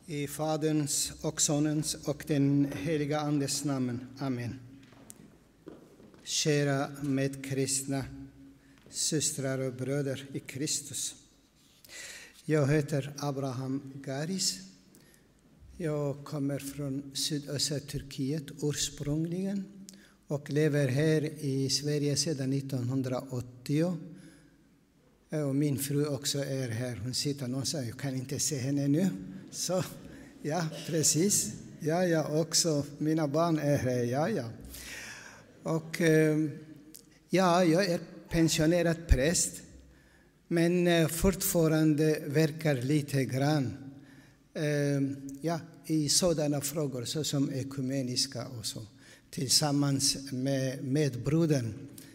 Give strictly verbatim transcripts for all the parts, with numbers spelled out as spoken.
I Faderns och Sonens och den heliga Andes namn. Amen. Kära medkristna, systrar och bröder i Kristus. Jag heter Abraham Garis. Jag kommer från sydöstra Turkiet ursprungligen och lever här i Sverige sedan nittonhundraåttio. Och min fru också är här. Hon sitter någonstans. Jag kan inte se henne nu. Så, ja, precis. Ja, ja, också. Mina barn är här. Ja, ja. Och ja, jag är pensionerad präst. Men fortfarande verkar lite grann ja, i sådana frågor såsom ekumeniska och så. Tillsammans med medbrodern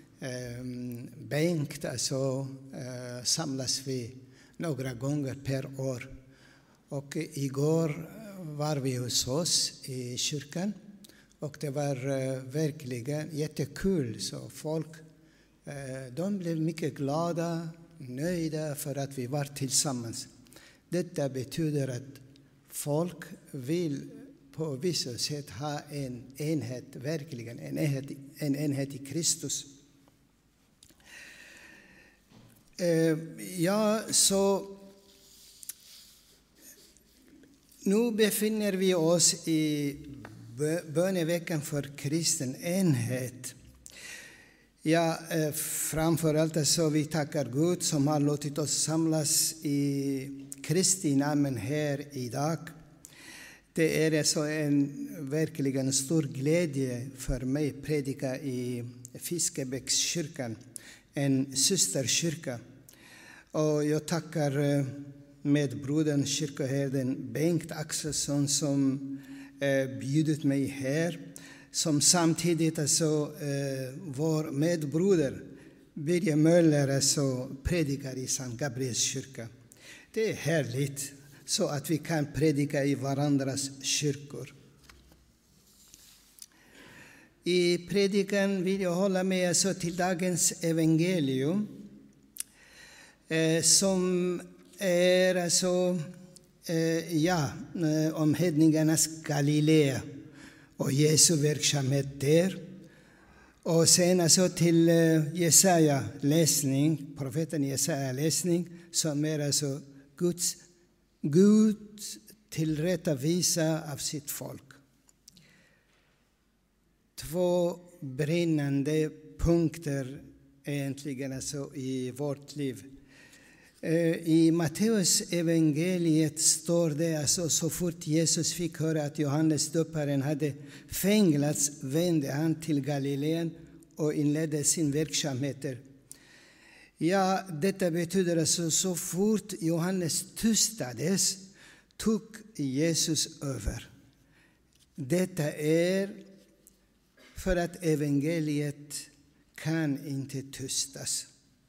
Bengt, alltså samlas vi några gånger per år. Och igår var vi hos oss i kyrkan och det var verkligen jättekul. Så folk, de blev mycket glada, nöjda för att vi var tillsammans. Detta betyder att folk vill på vissa sätt ha en enhet, verkligen en enhet, en enhet i Kristus. Ja, så nu befinner vi oss i böneveckan för kristen enhet. Ja, framförallt så vi tackar Gud som har låtit oss samlas i Kristi namn här idag. Det är så en verkligen stor glädje för mig att predika i Fiskebäckskyrkan, en systerkyrka. Och jag tackar medbrodern kyrkoherden Bengt Axelsson som eh, bjudit mig här. Som samtidigt alltså eh, vår medbroder Birger Möller alltså predikar i Sankt Gabriels kyrka. Det är härligt så att vi kan predika i varandras kyrkor. I predikan vill jag hålla med alltså till dagens evangelium. Eh, som är alltså, eh, ja, om hedningarnas Galilea och Jesu verksamhet där. Och sen alltså till eh, Jesaja läsning, profeten Jesaja läsning, som är alltså Guds, Guds tillrättavisa av sitt folk. Två brinnande punkter egentligen alltså i vårt liv. I Matteus evangeliet står det alltså så fort Jesus fick höra att Johannes döparen hade fängslats vände han till Galileen och inledde sin verksamhet. Ja, detta betyder alltså så fort Johannes tystades tog Jesus över. Detta är för att evangeliet kan inte tystas.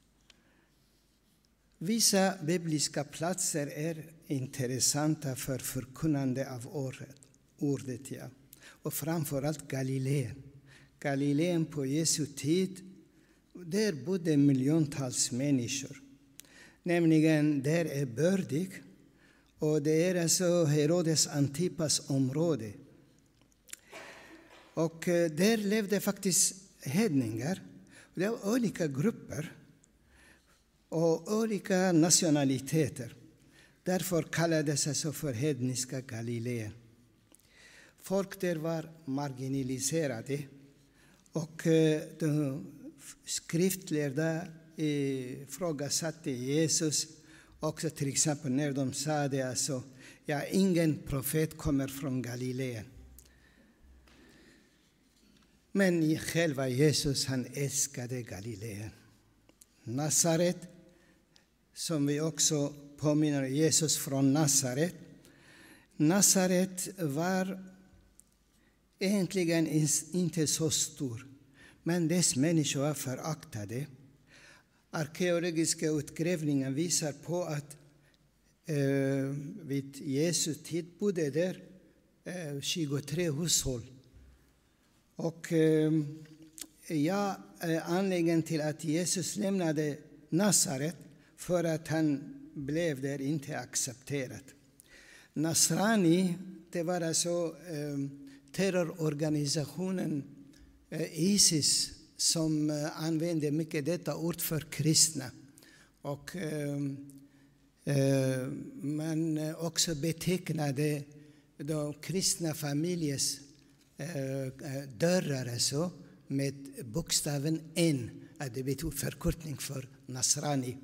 Vissa bibliska platser är intressanta för förkunnande av ordet. Ja. Och framförallt Galileen. Galileen på Jesu tid, där bodde miljontals människor. Nämligen, där är bördig och det är alltså Herodes Antipas område. Och där levde faktiskt hedningar. Det var olika grupper och olika nationaliteter. Därför kallades det så för hedniska Galileen. Folk där var marginaliserade och de skriftlärda ifrågasatte Jesus också till exempel när de sa det alltså, ja, ingen profet kommer från Galileen. Men själva Jesus, han älskade Galileen. Nasaret, som vi också påminner Jesus från Nasaret. Nasaret var egentligen inte så stor, men dess människor var föraktade. Arkeologiska utgrävningar visar på att eh, vid Jesu tid bodde där eh, tjugotre hushåll. Och eh, ja, anledningen till att Jesus lämnade Nasaret för att han blev där inte accepterad. Nasrani, det var alltså eh, terrororganisationen eh, ISIS som eh, använde mycket detta ord för kristna. Och eh, eh, man också betecknade de kristna familjers eh, dörrar alltså, med bokstaven N, att det betyder förkortning för Nasrani.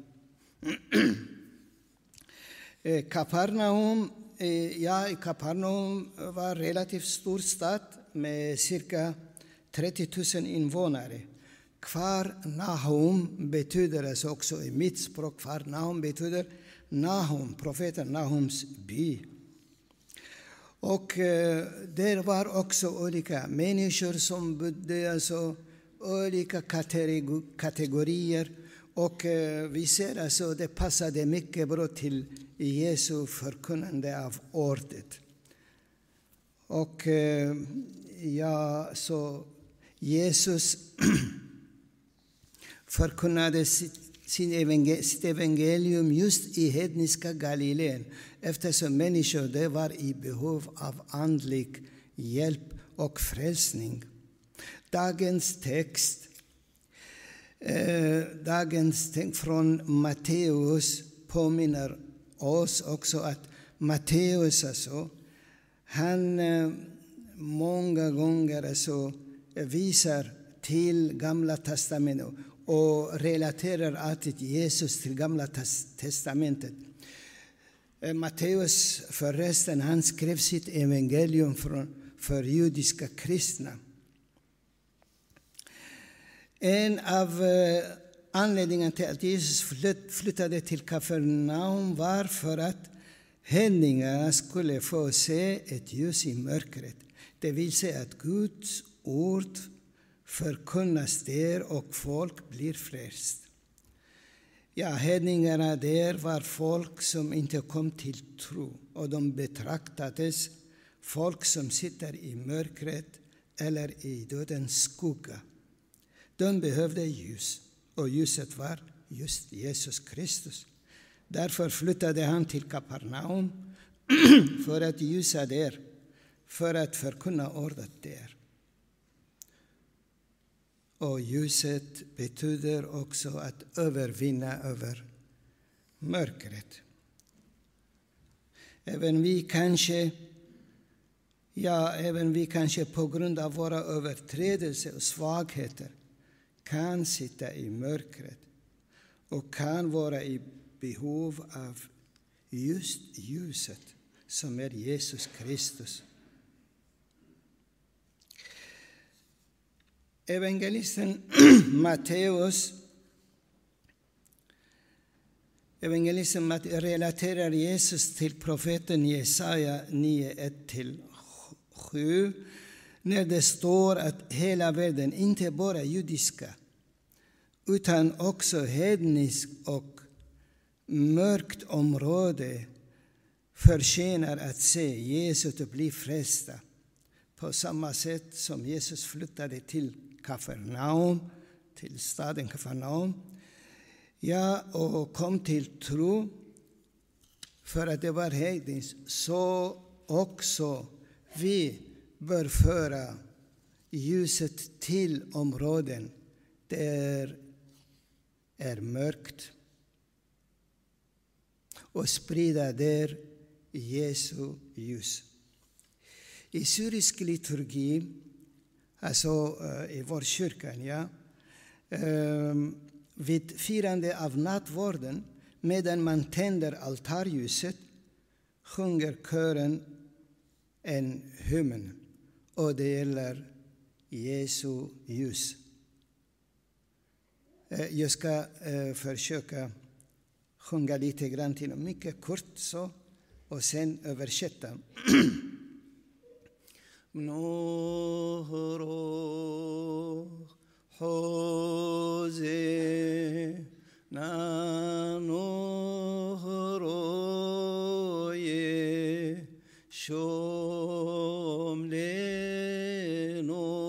Kapernaum, ja, Kapernaum var en relativt stor stad med cirka trettio tusen invånare. Kvar Nahum betyder alltså också i mitt språk, Kvar Nahum betyder Nahum, profeten Nahums by. Och eh, där var också olika människor som bodde, alltså olika kategorier. Och eh, vi ser alltså det passade mycket bra till Jesu förkunnande av ordet. Och eh, ja, så Jesus förkunnade sitt, sin evangel- sitt evangelium just i hedniska Galileen, eftersom människor där var i behov av andlig hjälp och frälsning. Dagens text, eh, dagens text från Matteus påminner oss också att Matteus alltså, han eh, många gånger alltså visar till Gamla testamentet och relaterar alltid Jesus till Gamla testamentet. Matteus förresten, han skrev sitt evangelium för, för judiska kristna. En av eh, anledningarna till att Jesus flytt, flyttade till Kapernaum var för att hedningarna skulle få se ett ljus i mörkret. Det vill säga att Guds ord förkunnas där och folk blir frälst. Ja, hedningarna där var folk som inte kom till tro, och de betraktades folk som sitter i mörkret eller i dödens skugga. De behövde ljus, och ljuset var just Jesus Kristus. Därför flyttade han till Kapernaum för att ljusa där, för att förkunna ordet där. Och ljuset betyder också att övervinna över mörkret. Även vi kanske, ja, även vi kanske på grund av våra överträdelser och svagheter kan sitta i mörkret och kan vara i behov av just ljuset som är Jesus Kristus. Evangelisten Matteus Evangelisten Matteus relaterar Jesus till profeten Jesaja nio ett till sju, när det står att hela världen, inte bara judiska, utan också hednisk och mörkt område, förtjänar att se Jesus och bli frälsta. På samma sätt som Jesus flyttade till Kapernaum, till staden Kapernaum, ja, och kom till tro för att det var hedniskt, så också vi bör föra ljuset till områden där är mörkt och sprida där Jesu ljus. I syrisk liturgi, alltså i vår kyrka, ja, vid firande av nattvarden, medan man tänder altarljuset, sjunger kören en hymn, och det gäller Jesu ljus. Jag ska försöka sjunga lite grann till, mycket kort så, och sen översätta. Nohro Jose na nohro ye shomle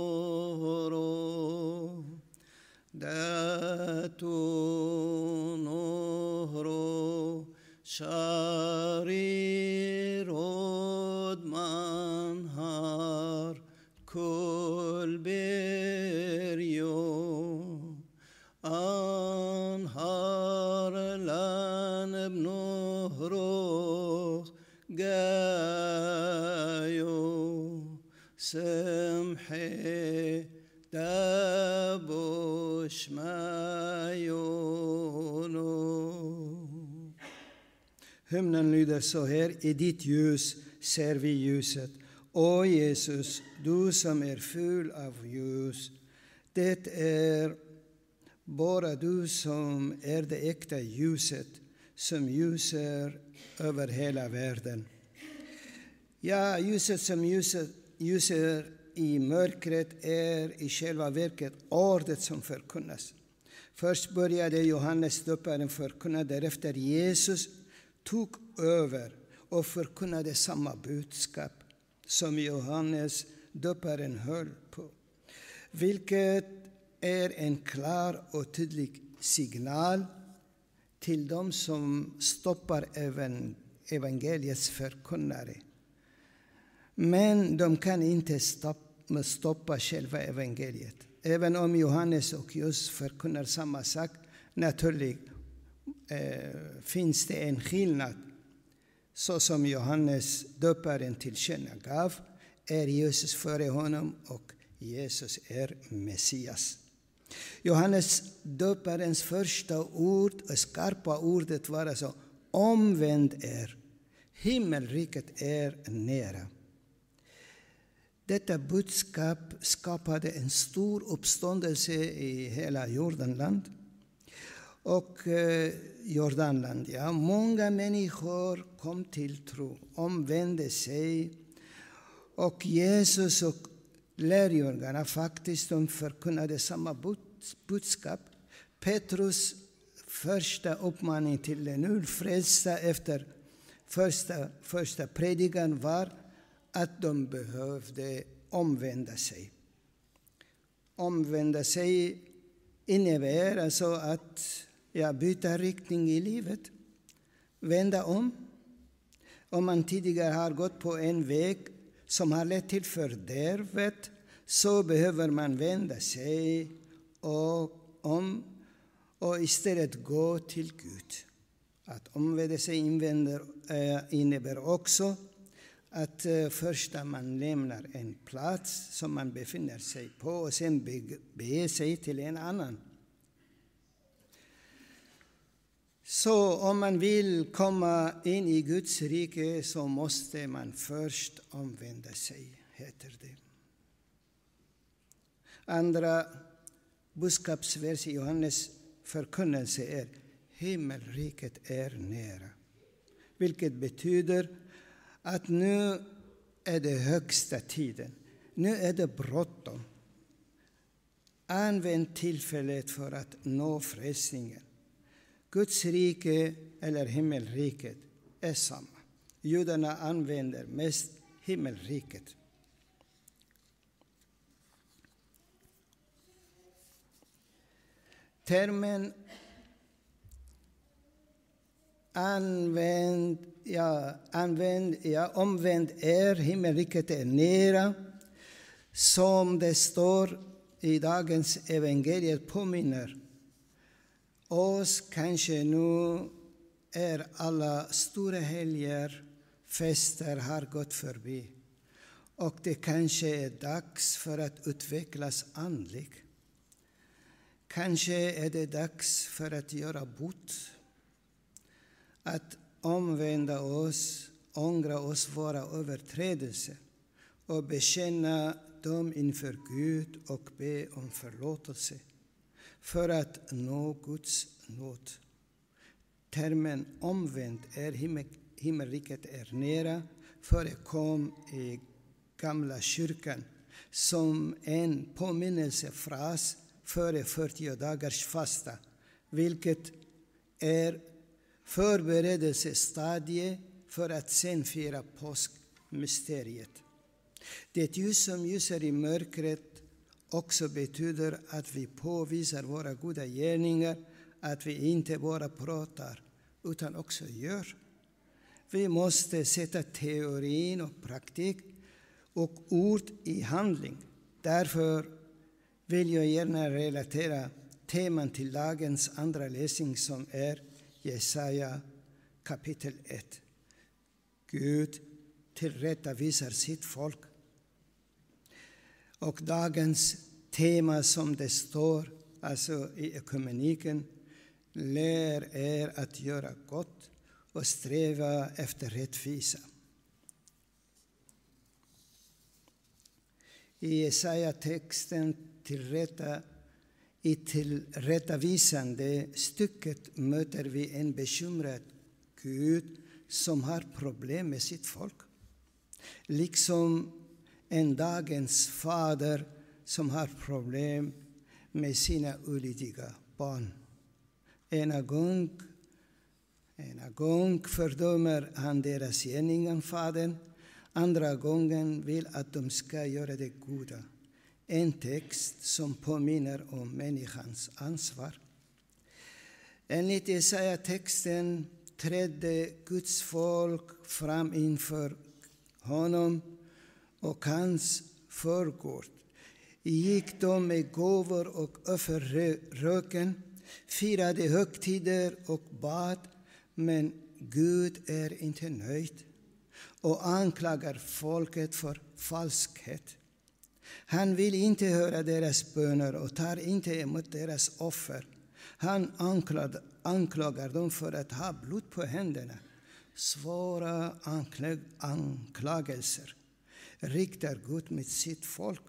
nohro datu nohro shariroi روح جايو سمحي دابوش مايونو. Hymnen lyder så här: i ditt ljus ser vi ljuset. O Jesus, du som är full av ljus, det är bara du som är det äkta ljuset som ljuser över hela världen. Ja, ljuset som ljuser, ljuser i mörkret är i själva verket ordet som förkunnas. Först började Johannes döparen förkunna, därefter Jesus tog över och förkunnade samma budskap som Johannes döparen höll på, vilket är en klar och tydlig signal till dem som stoppar evangeliets förkunnare. Men de kan inte stoppa, stoppa själva evangeliet. Även om Johannes och Jesus förkunnar samma sak, naturligt eh, finns det en skillnad. Så som Johannes döparen tillkännagav är Jesus före honom och Jesus är Messias. Johannes döparens första ord, och skarpa ordet var alltså: omvänd er, himmelriket är nära. Detta budskap skapade en stor uppståndelse i hela Jordanland. Och eh, Jordanland, ja, många människor kom till tro, omvände sig. Och Jesus och lärjungarna faktiskt, de förkunnade samma budskap. Petrus första uppmaning till de nyfrälsta efter första, första predikan var att de behövde omvända sig. Omvända sig innebär alltså att ja, byta riktning i livet, vända om. Om man tidigare har gått på en väg som har lett till fördärvet, så behöver man vända sig och om och istället gå till Gud. Att omvända sig invänder, äh, innebär också att äh, först man lämnar en plats som man befinner sig på och sen beger sig till en annan. Så om man vill komma in i Guds rike så måste man först omvända sig, heter det. Andra budskapsvers i Johannes förkunnelse är: himmelriket är nära. Vilket betyder att nu är det högsta tiden. Nu är det bråttom. Använd tillfället för att nå frälsningen. Guds rike eller himmelriket är samma. Judarna använder mest himmelriket. Termen använd, ja, använd, ja, omvänd är, himmelriket är nära, som det står i dagens evangeliet, påminner oss kanske nu är alla stora helger, fester har gått förbi. Och det kanske är dags för att utvecklas andligt. Kanske är det dags för att göra bot. Att omvända oss, ångra oss våra överträdelser och bekänna dem inför Gud och be om förlåtelse för att nå Guds nåd. Termen omvänd är himmel, himmelriket är nära förekom i gamla kyrkan som en påminnelsefras före fyrtio dagars fasta, vilket är förberedelsestadie för att sen fira påskmysteriet. Det ljus som ljuser i mörkret också betyder att vi påvisar våra goda gärningar, att vi inte bara pratar utan också gör. Vi måste sätta teorin och praktik och ord i handling. Därför vill jag gärna relatera teman till dagens andra läsning som är Jesaja kapitel ett. Gud tillrättavisar sitt folk. Och dagens tema som det står, alltså i ekumeniken, lär er att göra gott och sträva efter rättvisa. I Jesaja-texten tillrätta, i tillrättavisande stycket möter vi en bekymrad Gud som har problem med sitt folk. Liksom en dagens fader som har problem med sina olydiga barn. Ena gång, ena gång fördömer han deras gärningar, fadern. Andra gången vill att de ska göra det goda. En text som påminner om människans ansvar. Enligt Jesaja-texten trädde Guds folk fram inför honom och hans förgård. Gick de med gåvor och offerröken, firade högtider och bad, men Gud är inte nöjd och anklagar folket för falskhet. Han vill inte höra deras böner och tar inte emot deras offer. Han anklagar, anklagar dem för att ha blod på händerna. Svåra anklag, anklagelser riktar Gud mot sitt folk.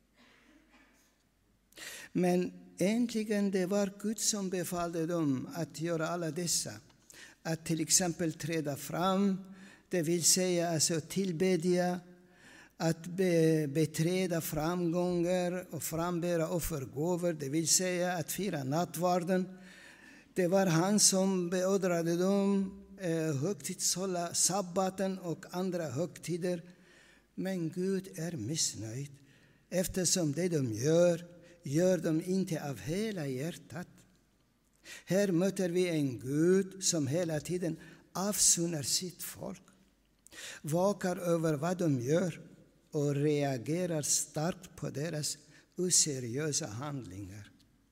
Men äntligen det var Gud som befallde dem att göra alla dessa. Att till exempel träda fram, det vill säga alltså tillbedja, att be, beträda framgångar och frambära offergåvor, det vill säga att fira nattvarden. Det var han som beordrade dem eh, högtidshålla sabbaten och andra högtider. Men Gud är missnöjd, eftersom det de gör, gör de inte av hela hjärtat. Här möter vi en Gud som hela tiden avsunar sitt folk, vakar över vad de gör och reagerar starkt på deras oseriösa handlingar.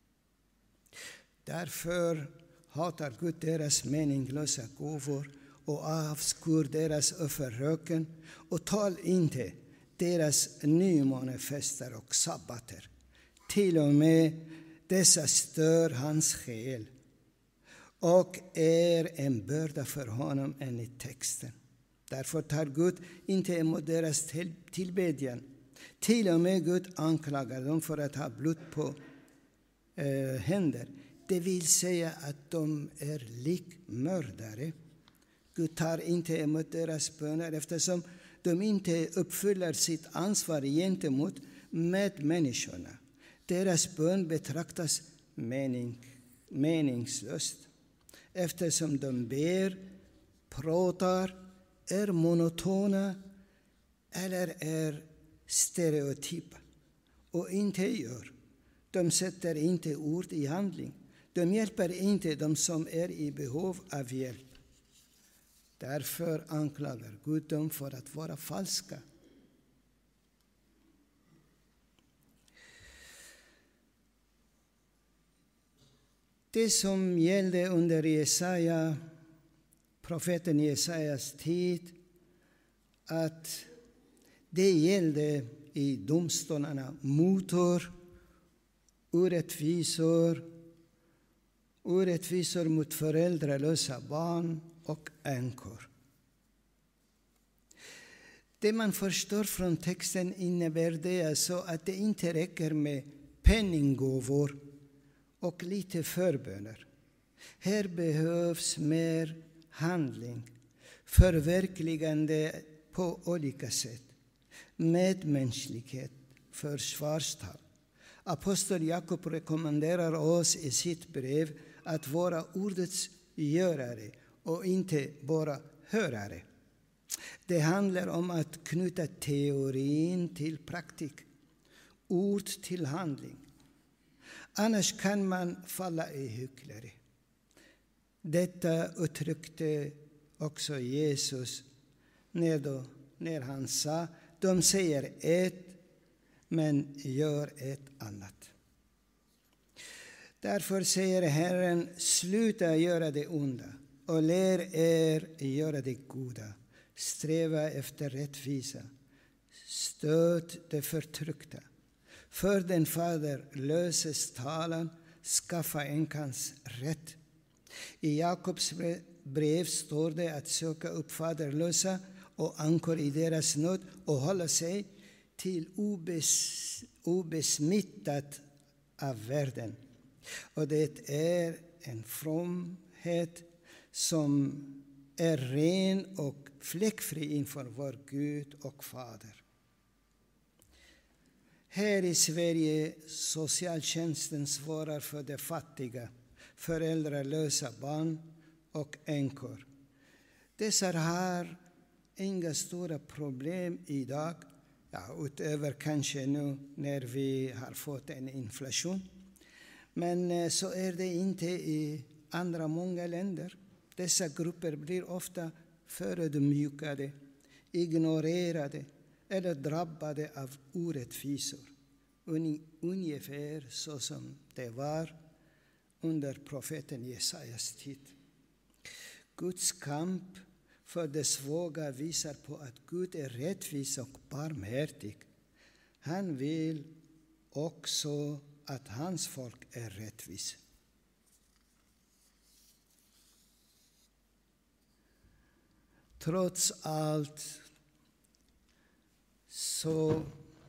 Därför hatar Gud deras meningslösa gåvor och avskyr deras offerröken och tal inte deras nymånefester och sabbater. Till och med dessa stör hans själ och är en börda för honom enligt texten. Därför tar Gud inte emot deras tillbedjan. Till och med Gud anklagar dem för att ha blod på eh, händer. Det vill säga att de är likmördare. Gud tar inte emot deras böner eftersom de inte uppfyller sitt ansvar gentemot medmänniskorna. Deras bön betraktas mening, meningslöst eftersom de ber, pratar, är monotona eller är stereotypa och inte gör. De sätter inte ord i handling. De hjälper inte de som är i behov av hjälp. Därför anklagar Gud dem för att vara falska. Det som gällde under Jesaja, profeten Jesajas tid, att det gällde i domstolarna mutor, orättvisor, orättvisor mot föräldralösa barn och änkor. Det man förstår från texten innebär det alltså att det inte räcker med penninggåvor och lite förböner. Här behövs mer handling, förverkligande på olika sätt, medmänsklighet, försvarstal. Apostel Jakob rekommenderar oss i sitt brev att vara ordets görare och inte bara hörare. Det handlar om att knyta teorin till praktik, ord till handling. Annars kan man falla i hyckleri. Detta uttryckte också Jesus när, då, när han sa, de säger ett men gör ett annat. Därför säger Herren, sluta göra det onda. och lär er göra det goda, sträva efter rättvisa, stöd de förtryckta, för den faderlöses talan, skaffa änkans rätt. I Jakobs brev står det att söka upp faderlösa och ankor i deras nöd och hålla sig till obes, obesmittat av världen. Och det är en fromhet som är ren och fläckfri inför vår Gud och Fader. Här i Sverige socialtjänsten svarar för de fattiga, föräldralösa barn och änkor. Dessa har inga stora problem idag, ja, utöver kanske nu när vi har fått en inflation. Men så är det inte i andra många länder. Dessa grupper blir ofta förödmjukade, ignorerade eller drabbade av orättvisor. Ungefär så som det var under profeten Jesajas tid. Guds kamp för de svaga visar på att Gud är rättvis och barmhärtig. Han vill också att hans folk är rättvis. Trots allt så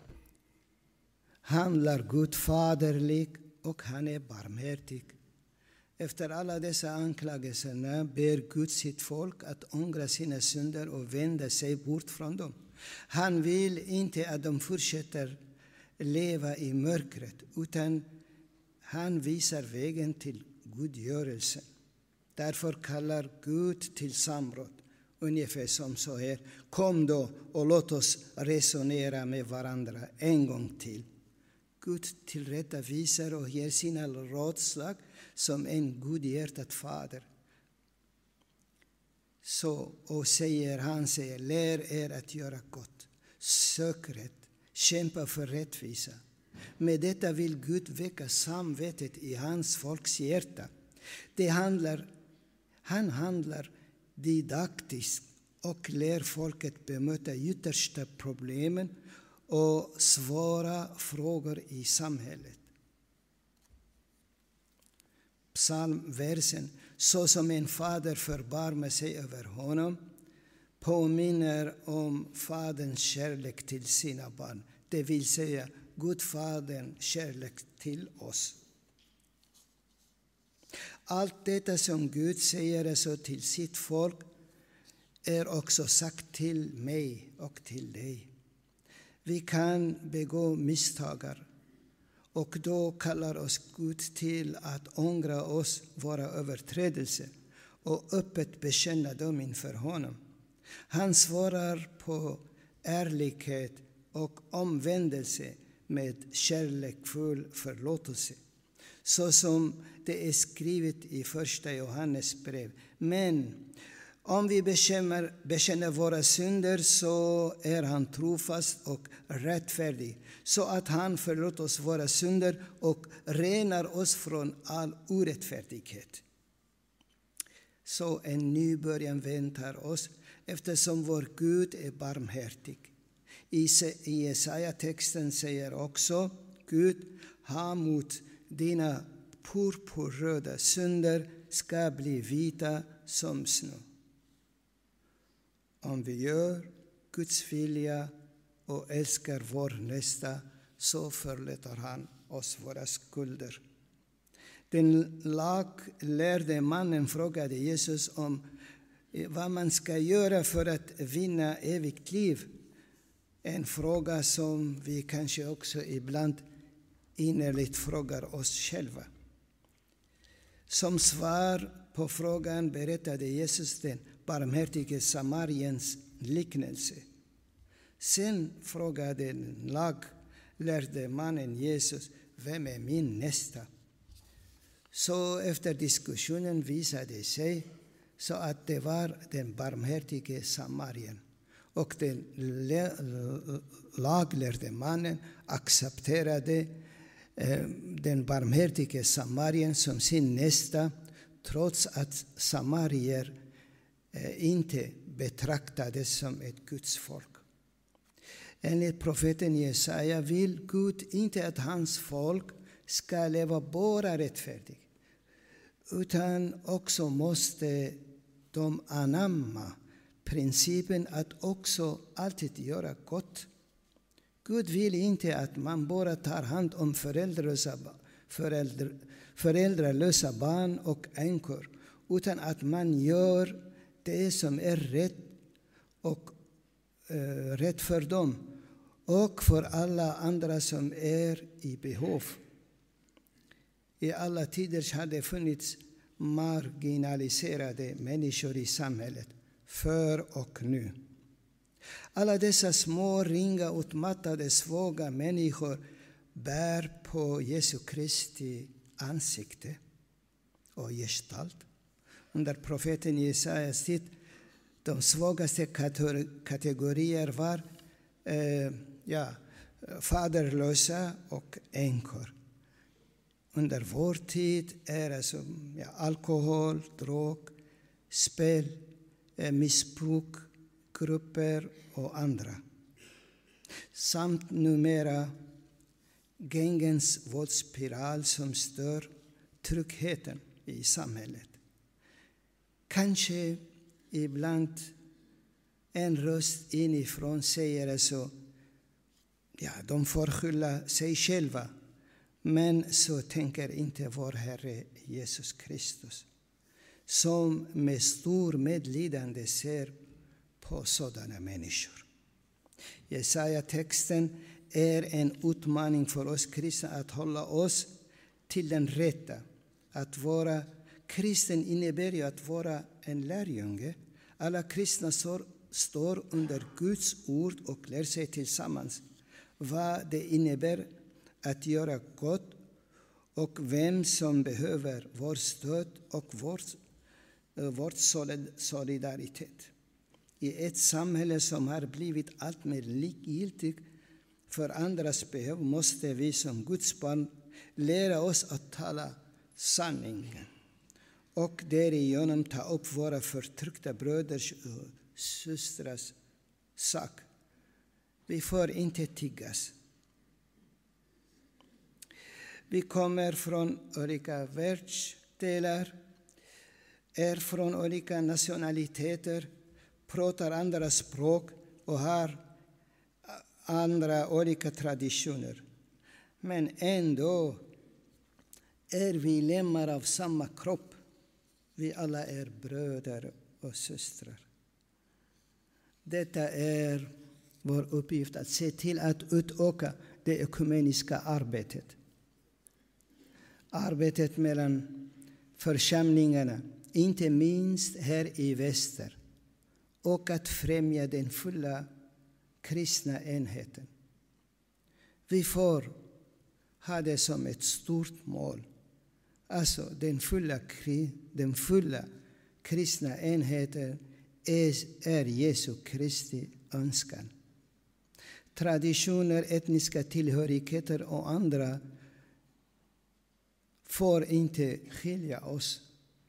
handlar Gud faderlig och han är barmhärtig. Efter alla dessa anklagelser ber Gud sitt folk att ångra sina synder och vända sig bort från dem. Han vill inte att de fortsätter leva i mörkret, utan han visar vägen till godgörelsen. Därför kallar Gud till samråd, ungefär som så här: kom då och låt oss resonera med varandra en gång till. Gud tillrättavisar och ger sina rådslag som en godhjärtad fader. Så, och säger han, säger, lär er att göra gott, sök rätt, kämpa för rättvisa. Med detta vill Gud väcka samvetet i hans folks hjärta. Det handlar, han handlar didaktiskt och lär folket bemöta yttersta problemen och svåra frågor i samhället. Psalmversen, så som en fader förbarmar sig över honom, påminner om faderns kärlek till sina barn. Det vill säga Gudfaderns kärlek till oss. Allt detta som Gud säger så till sitt folk är också sagt till mig och till dig. Vi kan begå misstagar, och då kallar oss Gud till att ångra oss våra överträdelser och öppet bekänna dem inför honom. Han svarar på ärlighet och omvändelse med kärleksfull förlåtelse. Så som det är skrivet i första Johannes brev. Men om vi bekänner, bekänner våra synder, så är han trofast och rättfärdig, så att han förlåter oss våra synder och renar oss från all orättfärdighet. Så en ny början väntar oss, eftersom vår Gud är barmhärtig. I Jesaja-texten säger också Gud, ha mot dina purpurröda synder ska bli vita som snö. Om vi gör Guds vilja och älskar vår nästa, så förlåter han oss våra skulder. Den laglärde mannen frågade Jesus om vad man ska göra för att vinna evigt liv. En fråga som vi kanske också ibland innerligt frågar oss själva. Som svar på frågan berättade Jesus den barmhärtige Samariens liknelse. Sen frågade den laglärde mannen Jesus, vem är min nästa? Så efter diskussionen visade det sig så att det var den barmhärtige Samarien. Och den laglärde mannen accepterade den barmhärtige Samarien som sin nästa, trots att samarier eh, inte betraktades som ett Guds folk. Enligt profeten Jesaja vill Gud inte att hans folk ska leva bara rättfärdigt, utan också måste de anamma principen att också alltid göra gott. Gud vill inte att man bara tar hand om föräldralösa, föräldrar, föräldralösa barn och änkor, utan att man gör det som är rätt och eh, rätt för dem och för alla andra som är i behov. I alla tider har det funnits marginaliserade människor i samhället, för och nu. Alla dessa små, ringa, utmattade, svaga människor bär på Jesu Kristi ansikte och gestalt. Under profeten Jesajas tid, de svagaste kategorier var eh, ja, faderlösa och änkor. Under vår tid är det alltså, ja, alkohol, drog, spel, eh, missbruk, grupper och andra. Samt numera gängens våldsspiral som stör tryggheten i samhället. Kanske ibland en röst inifrån säger så, ja, de får skylla sig själva. Men så tänker inte vår Herre Jesus Kristus, som med stor medlidande ser på sådana människor. Jesaja-texten är en utmaning för oss kristna att hålla oss till den rätta. Att vara kristen innebär ju att vara en lärjunge. Alla kristna står, står under Guds ord och lär sig tillsammans vad det innebär att göra gott och vem som behöver vår stöd och vår, vår solidaritet. I ett samhälle som har blivit allt mer likgiltigt för andras behov måste vi som Guds barn lära oss att tala sanningen och därigenom ta upp våra förtryckta bröders och systrars sak. Vi får inte tiggas. Vi kommer från olika världsdelar, är från olika nationaliteter, pratar andra språk och har andra olika traditioner. Men ändå är vi lemmar av samma kropp. Vi alla är bröder och systrar. Detta är vår uppgift, att se till att utöka det ekumeniska arbetet. Arbetet mellan församlingarna, inte minst här i väster, och att främja den fulla kristna enheten. Vi får ha det som ett stort mål. Alltså den fulla, den fulla kristna enheten är, är Jesu Kristi önskan. Traditioner, etniska tillhörigheter och andra får inte skilja oss.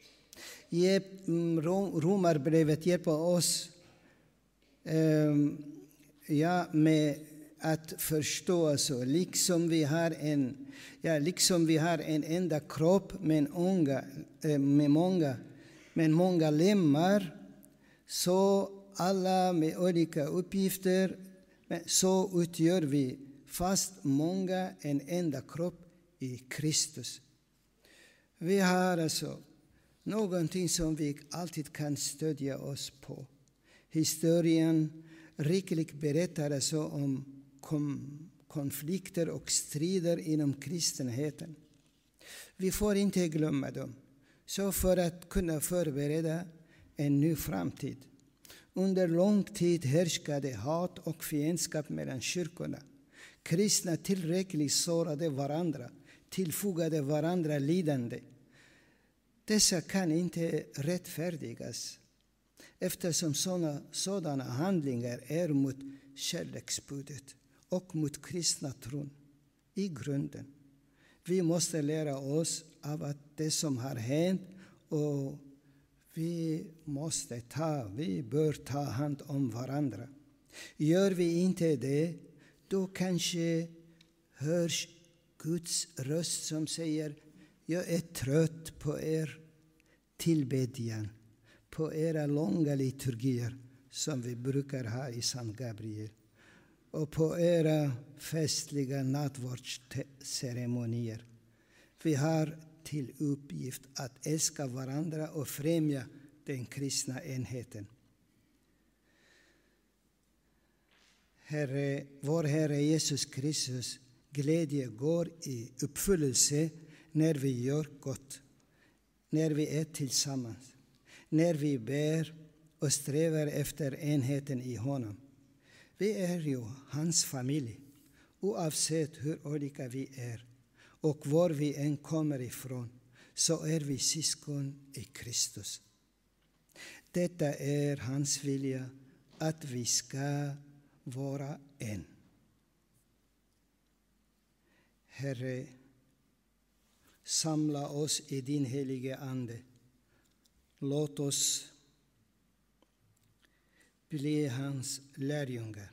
Romarbrevet hjälper oss eh, ja, med att förstå, alltså, liksom vi har en, ja, liksom vi har en enda kropp med många, eh, med många, med många lemmar, så alla med olika uppgifter, så utgör vi fast många en enda kropp i Kristus. Vi har alltså någonting som vi alltid kan stödja oss på. Historien rikligt berättar alltså om kom, konflikter och strider inom kristenheten. Vi får inte glömma dem. Så för att kunna förbereda en ny framtid. Under lång tid härskade hat och fiendskap mellan kyrkorna. Kristna tillräckligt sårade varandra, tillfogade varandra lidande. Dessa kan inte rättfärdigas, eftersom sådana, sådana handlingar är mot kärleksbudet och mot kristna tron i grunden. Vi måste lära oss av att det som har hänt Och vi måste ta, vi bör ta hand om varandra. Gör vi inte det, då kanske hörs Guds röst som säger: jag är trött på er tillbedjan, på era långa liturgier som vi brukar ha i Sankt Gabriel, och på era festliga nattvardsceremonier. Vi har till uppgift att älska varandra och främja den kristna enheten. Herre, vår Herre Jesus Kristus glädje går i uppfyllelse när vi gör gott, när vi är tillsammans, när vi ber och strävar efter enheten i honom. Vi är ju hans familj, oavsett hur olika vi är och var vi än kommer ifrån, så är vi syskon i Kristus. Detta är hans vilja, att vi ska vara en. Herre, samla oss i din helige Ande. Låt oss bli hans lärjungar.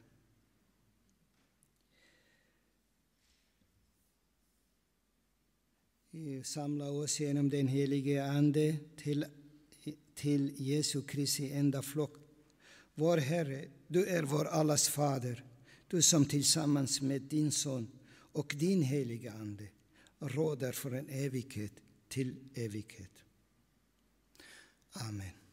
Samla oss genom den helige Ande till, till Jesu Kristi enda flock. Vår Herre, du är vår allas fader, du som tillsammans med din son och din heliga Ande råder för en evighet till evighet. Amen.